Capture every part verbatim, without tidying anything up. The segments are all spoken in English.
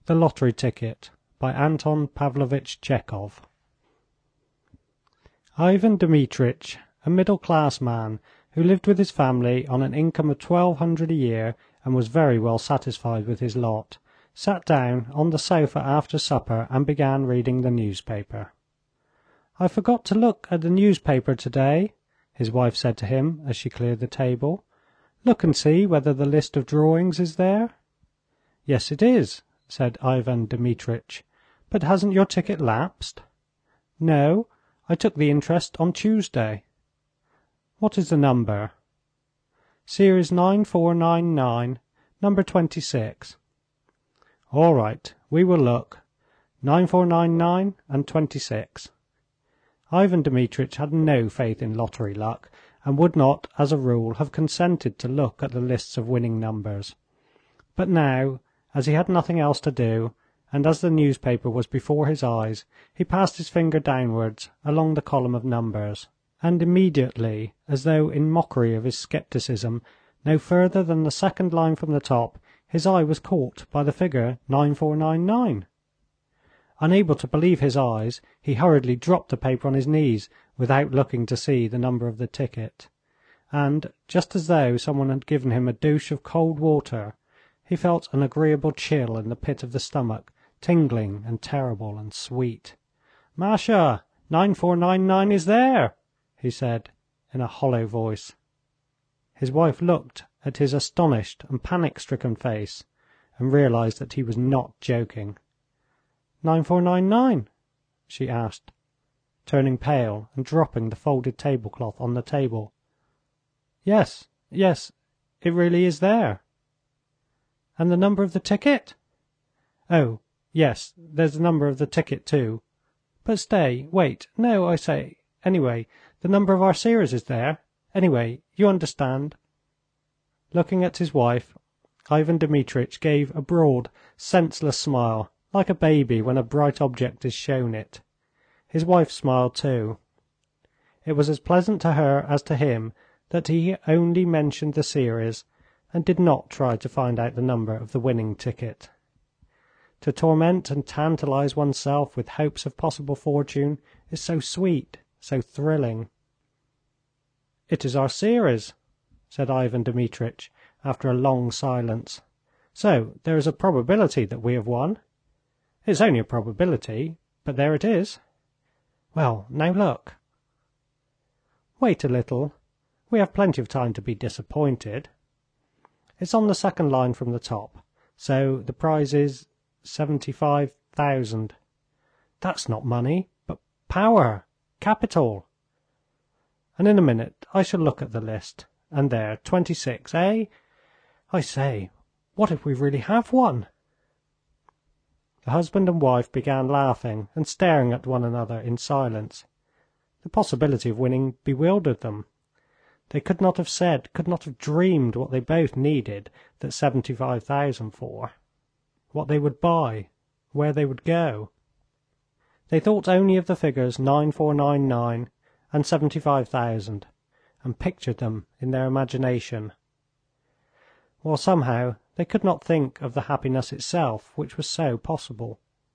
The Lottery Ticket by Anton Pavlovitch Chekhov. Ivan Dmitritch, a middle-class man who lived with his family on an income of twelve hundred a year and was very well satisfied with his lot, sat down on the sofa after supper and began reading the newspaper. "I forgot to look at the newspaper today," his wife said to him as she cleared the table. "Look and see whether the list of drawings is there." "Yes, it is," said Ivan Dmitritch. "But hasn't your ticket lapsed?" "No, I took the interest on Tuesday." "What is the number?" "Series nine four nine nine, number twenty-six." "All right, we will look. nine four nine nine and twenty-six." Ivan Dmitritch had no faith in lottery luck, and would not, as a rule, have consented to look at the lists of winning numbers. But now, as he had nothing else to do, and as the newspaper was before his eyes, he passed his finger downwards along the column of numbers, and immediately, as though in mockery of his scepticism, no further than the second line from the top, his eye was caught by the figure nine four nine nine. Unable to believe his eyes, he hurriedly dropped the paper on his knees without looking to see the number of the ticket, and, just as though someone had given him a douche of cold water, he felt an agreeable chill in the pit of the stomach, tingling and terrible and sweet. "Masha, nine four nine nine is there," he said in a hollow voice. His wife looked at his astonished and panic-stricken face, and realized that he was not joking. "nine four nine nine?" she asked, turning pale and dropping the folded tablecloth on the table. "Yes, yes, it really is there." "And the number of the ticket?" "Oh, yes, there's the number of the ticket too. But stay, wait, no, I say, anyway, the number of our series is there. Anyway, you understand." Looking at his wife, Ivan Dmitritch gave a broad, senseless smile, like a baby when a bright object is shown it. His wife smiled too. It was as pleasant to her as to him that he only mentioned the series, and did not try to find out the number of the winning ticket. To torment and tantalize oneself with hopes of possible fortune is so sweet, so thrilling. "It is our series," said Ivan Dmitritch after a long silence. "So there is a probability that we have won?" "It's only a probability, but there it is." "Well, now look." "Wait a little. We have plenty of time to be disappointed. It's on the second line from the top. So the prize is seventy-five thousand. That's not money, but power, capital. And in a minute I shall look at the list, and there, twenty-six, eh? I say, what if we really have won?" The husband and wife began laughing and staring at one another in silence. The possibility of winning bewildered them. They could not have said, could not have dreamed what they both needed that seventy-five thousand for, what they would buy, where they would go. They thought only of the figures nine four nine nine and seventy-five thousand, and pictured them in their imagination, while somehow they could not think of the happiness itself which was so possible.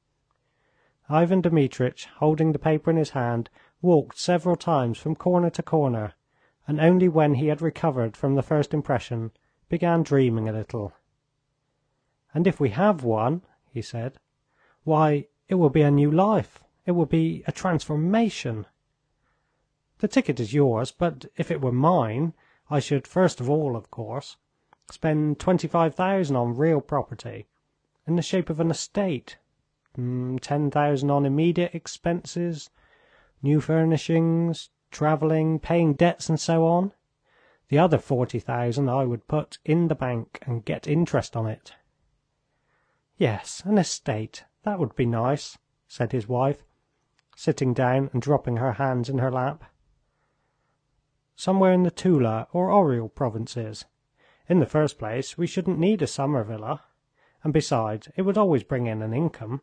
Ivan Dmitritch, holding the paper in his hand, walked several times from corner to corner, and only when he had recovered from the first impression began dreaming a little. "And if we have won," he said, "why, it will be a new life, it will be a transformation. The ticket is yours, but if it were mine, I should first of all, of course, spend twenty-five thousand on real property, in the shape of an estate, ten thousand on immediate expenses, new furnishings, traveling, paying debts, and so on. The other forty thousand I would put in the bank and get interest on it." "Yes, an estate, that would be nice," said his wife, sitting down and dropping her hands in her lap. "Somewhere in the Tula or Oryol provinces. In the first place, we shouldn't need a summer villa, and besides, it would always bring in an income."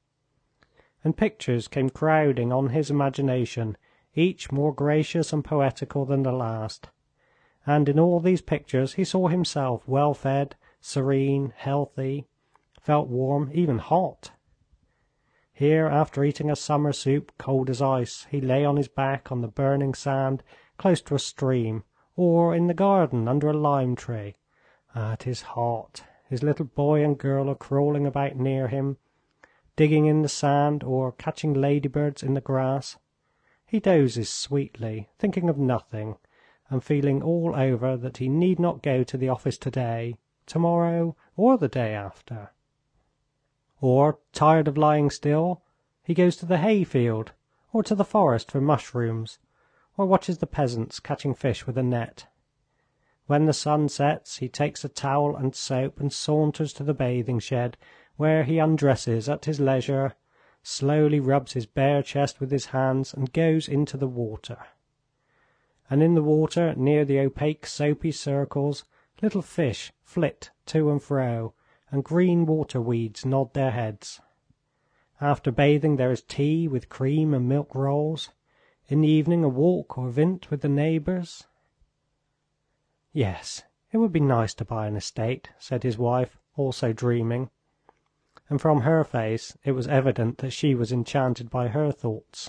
And pictures came crowding on his imagination, each more gracious and poetical than the last, and in all these pictures he saw himself well fed, serene, healthy, felt warm, even hot. Here, after eating a summer soup, cold as ice, he lay on his back on the burning sand close to a stream, or in the garden under a lime tree. Ah, it is hot. His little boy and girl are crawling about near him, digging in the sand or catching ladybirds in the grass. He dozes sweetly, thinking of nothing, and feeling all over that he need not go to the office today, tomorrow, or the day after. Or, tired of lying still, he goes to the hay-field, or to the forest for mushrooms, or watches the peasants catching fish with a net. When the sun sets, he takes a towel and soap and saunters to the bathing shed, where he undresses at his leisure, slowly rubs his bare chest with his hands, and goes into the water. And in the water, near the opaque soapy circles, little fish flit to and fro, and green water weeds nod their heads. After bathing there is tea with cream and milk rolls. In the evening a walk or vint with the neighbours. "Yes, it would be nice to buy an estate," said his wife, also dreaming, and from her face it was evident that she was enchanted by her thoughts.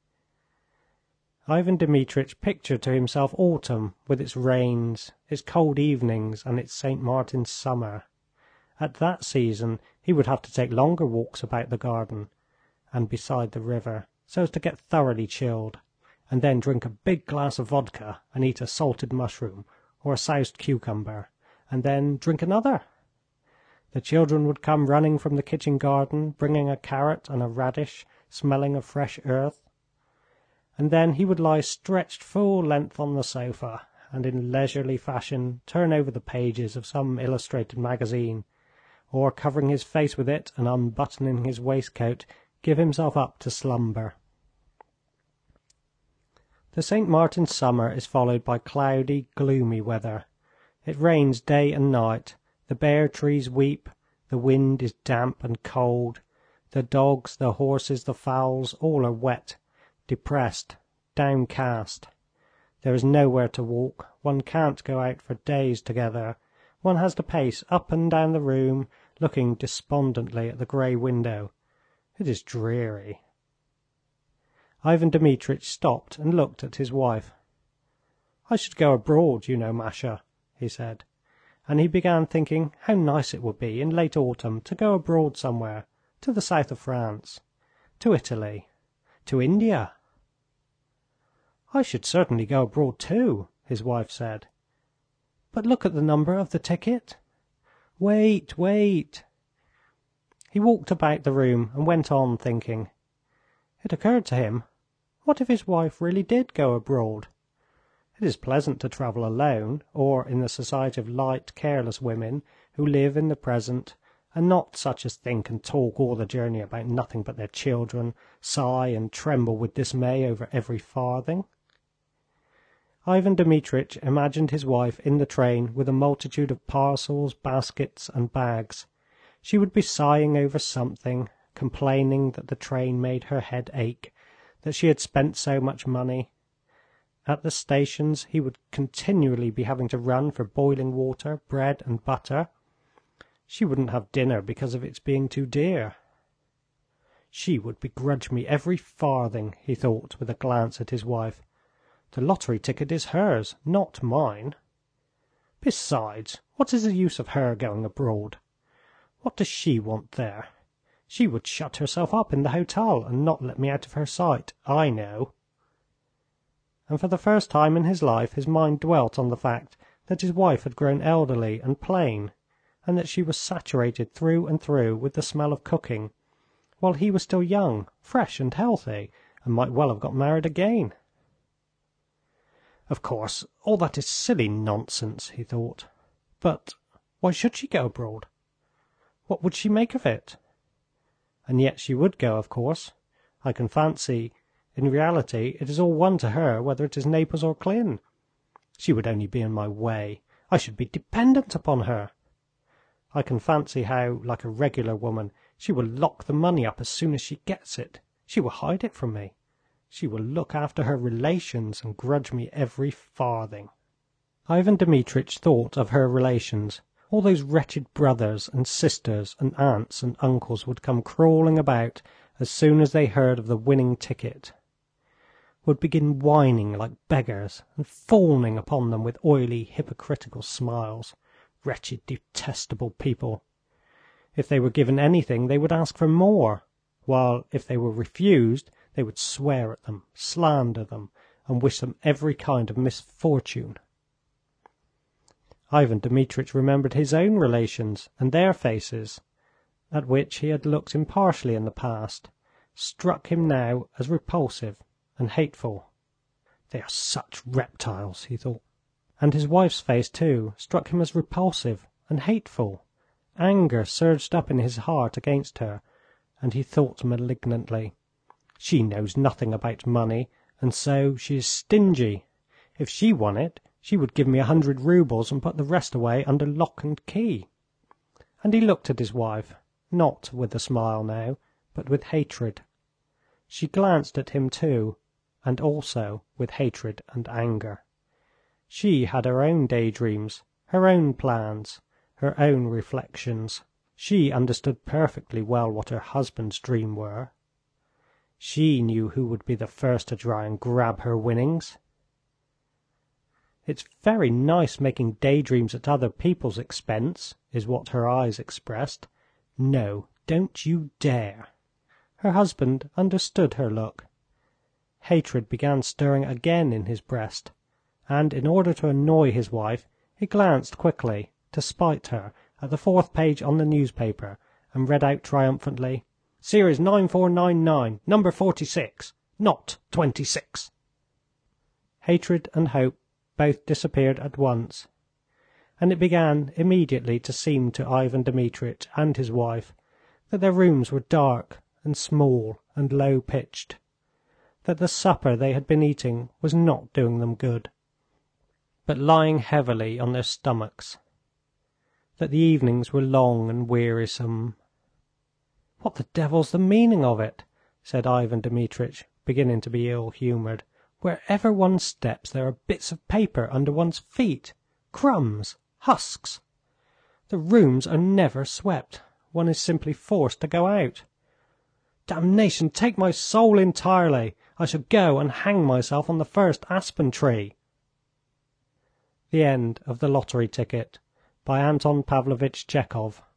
Ivan Dmitritch pictured to himself autumn with its rains, its cold evenings, and its Saint Martin's summer. At that season he would have to take longer walks about the garden and beside the river, so as to get thoroughly chilled, and then drink a big glass of vodka and eat a salted mushroom or a soused cucumber, and then drink another. The children would come running from the kitchen garden, bringing a carrot and a radish, smelling of fresh earth. And then he would lie stretched full length on the sofa, and in leisurely fashion turn over the pages of some illustrated magazine, or covering his face with it and unbuttoning his waistcoat, give himself up to slumber. The Saint Martin's summer is followed by cloudy, gloomy weather. It rains day and night, the bare trees weep, the wind is damp and cold, the dogs, the horses, the fowls, all are wet, depressed, downcast. There is nowhere to walk, one can't go out for days together, one has to pace up and down the room, looking despondently at the grey window. It is dreary. Ivan Dmitritch stopped and looked at his wife. "I should go abroad, you know, Masha," he said, and he began thinking how nice it would be in late autumn to go abroad somewhere, to the south of France, to Italy, to India. "I should certainly go abroad too," his wife said. "But look at the number of the ticket." "Wait, wait." He walked about the room and went on thinking. It occurred to him, what if his wife really did go abroad? It is pleasant to travel alone, or in the society of light, careless women who live in the present, and not such as think and talk all the journey about nothing but their children, sigh and tremble with dismay over every farthing. Ivan Dmitritch imagined his wife in the train with a multitude of parcels, baskets, and bags. She would be sighing over something, complaining that the train made her head ache, that she had spent so much money. At the stations he would continually be having to run for boiling water, bread, and butter. She wouldn't have dinner because of its being too dear. "She would begrudge me every farthing," he thought with a glance at his wife. "The lottery ticket is hers, not mine. Besides, what is the use of her going abroad? What does she want there? She would shut herself up in the hotel and not let me out of her sight, I know." And for the first time in his life his mind dwelt on the fact that his wife had grown elderly and plain, and that she was saturated through and through with the smell of cooking, while he was still young, fresh, and healthy, and might well have got married again. "Of course, all that is silly nonsense," he thought. "But why should she go abroad? What would she make of it? And yet she would go, of course. I can fancy, in reality, it is all one to her whether it is Naples or Klin. She would only be in my way. I should be dependent upon her. I can fancy how, like a regular woman, she will lock the money up as soon as she gets it. She will hide it from me. She will look after her relations and grudge me every farthing." Ivan Dmitritch thought of her relations, All those wretched brothers and sisters and aunts and uncles would come crawling about as soon as they heard of the winning ticket, would begin whining like beggars, and fawning upon them with oily, hypocritical smiles. Wretched, detestable people! If they were given anything they would ask for more, while if they were refused they would swear at them, slander them, and wish them every kind of misfortune. Ivan Dmitritch remembered his own relations and their faces, at which he had looked impartially in the past, struck him now as repulsive and hateful. They are such reptiles, he thought. And his wife's face, too, struck him as repulsive and hateful. Anger surged up in his heart against her, and he thought malignantly, she knows nothing about money, and so she is stingy. If she won it, she would give me a hundred roubles and put the rest away under lock and key. And he looked at his wife, not with a smile now, but with hatred. She glanced at him too, and also with hatred and anger. She had her own daydreams, her own plans, her own reflections. She understood perfectly well what her husband's dreams were. She knew who would be the first to try and grab her winnings. "It's very nice making daydreams at other people's expense," is what her eyes expressed. "No, don't you dare!" Her husband understood her look. Hatred began stirring again in his breast, and in order to annoy his wife he glanced quickly, to spite her, at the fourth page on the newspaper, and read out triumphantly, "Series nine four nine nine, number forty-six, not twenty-six." Hatred and hope both disappeared at once, and it began immediately to seem to Ivan Dmitritch and his wife that their rooms were dark and small and low-pitched, that the supper they had been eating was not doing them good, but lying heavily on their stomachs, that the evenings were long and wearisome. "What the devil's the meaning of it?" said Ivan Dmitritch, beginning to be ill-humored. "Wherever one steps there are bits of paper under one's feet, crumbs, husks. The rooms are never swept. One is simply forced to go out. Damnation take my soul entirely! I shall go and hang myself on the first aspen tree." The end of The Lottery Ticket by Anton Pavlovitch Tchekov.